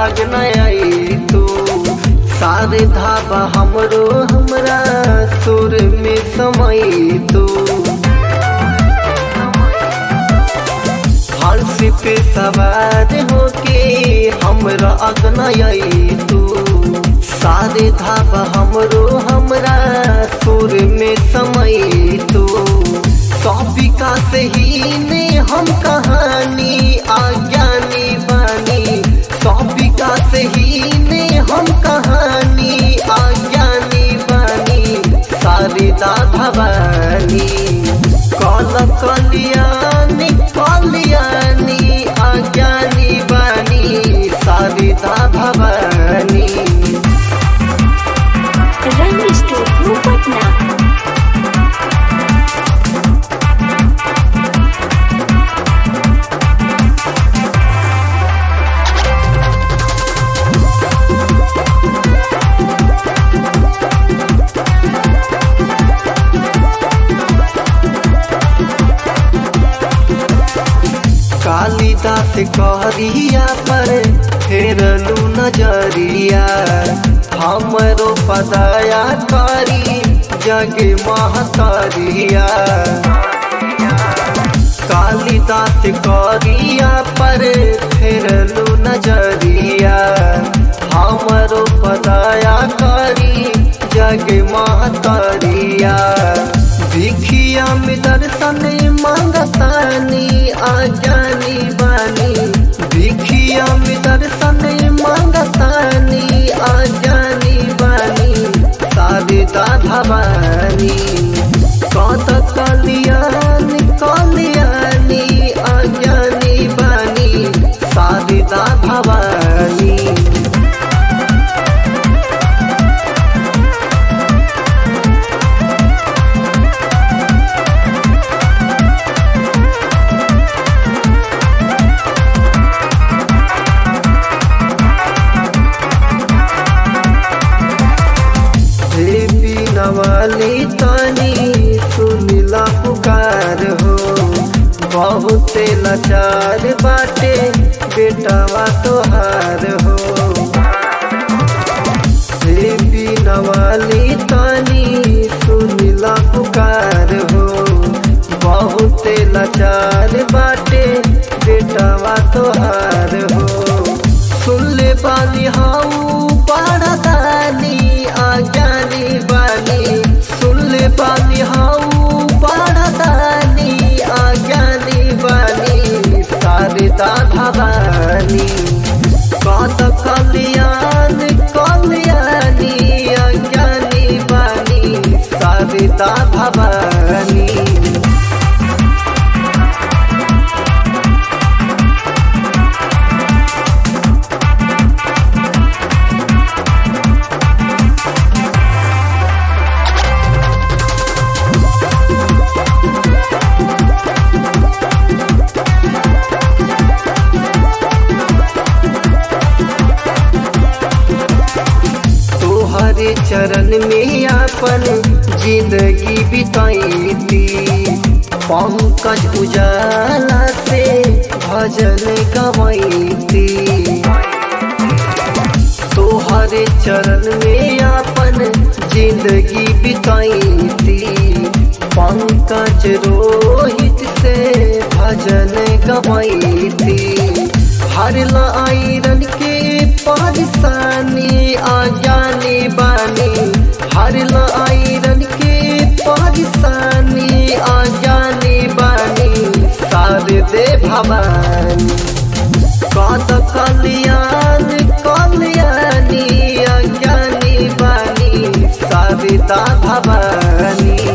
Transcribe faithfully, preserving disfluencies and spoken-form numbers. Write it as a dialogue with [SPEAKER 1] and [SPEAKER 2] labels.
[SPEAKER 1] अगनाई तू सारे धाबा हमरो हमरा सुर में समय तू हंसी पे सवार होके हमरा अगनाई तू सारे धाबा हमरो हमरा सुर में समय तू सौपिका से ही ने हम कहानी आज्ञानी बानी सौपिका से ही ने हम कहानी आज्ञानी बानी सारिदा भवानी कल कल्याणी कल्याणी आज्ञानी बानी सारिदा भवानी।
[SPEAKER 2] रंग स्टूडियो पटना।
[SPEAKER 1] कालिदास कहरिया पर फेरलू नजरिया हमरो पदाया करी जग महतरिया कालिदास कहरिया पर फेरलू नजरिया हमरो पदाया करी जग महतरिया भिखिया में दर्शन मांगतानी आज्ञानी बानी भिखिया में दर्शन मांगतानी आज्ञानी बानी सारिदा भवानी कत कल्याणी कल्याणी आज्ञानी बानी सारिदा भवानी। वाली तानी सुनिला पुकार हो बहुत लाचार बाटे बेटावा तोहार हो देवी नवाली तानी सुनिला पुकार हो बहुत लाचार बाटे बेटावा तोहार हो सुन ले बानी हाउ पाड़दानी आज्ञानी बानी सुन ले बानी हाउ पाड़दानी आज्ञानी बानी सारिदा भवानी कत कल्याण कल्याणी आज्ञानी बानी सारिदा भवानी। हरे चरण में अपन जिंदगी बिताईती पंकज उजाला से भजन गवाईती तोहरे चरण में अपन जिंदगी बिताईती पंकज रोहित से भजन गवाईती हरला आयरन के परेशानी आज्ञानी बानी हरला आयरन के परेशानी आज्ञानी बानी सारिदे भवानी कत कल्याण कल्याणी आज्ञानी बानी सारिदा भवानी।